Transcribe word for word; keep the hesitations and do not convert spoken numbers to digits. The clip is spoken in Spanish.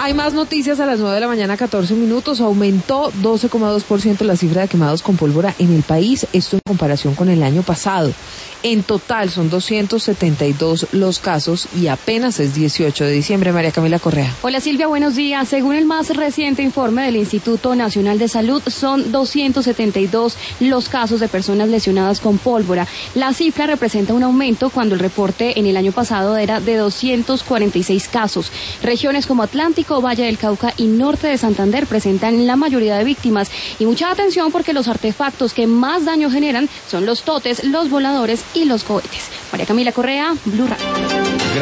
Hay más noticias a las nueve de la mañana, catorce minutos. Aumentó doce coma dos por ciento la cifra de quemados con pólvora en el país, esto en comparación con el año pasado. En total son doscientos setenta y dos los casos y apenas es dieciocho de diciembre. María Camila Correa. Hola Silvia, buenos días. Según el más reciente informe del Instituto Nacional de Salud, son doscientos setenta y dos los casos de personas lesionadas con pólvora. La cifra representa un aumento cuando el reporte en el año pasado era de doscientos cuarenta y seis casos. Regiones como Atlántico, Valle del Cauca y Norte de Santander presentan la mayoría de víctimas. Y mucha atención porque los artefactos que más daño generan son los totes, los voladores y los cohetes. María Camila Correa, Blue Radio.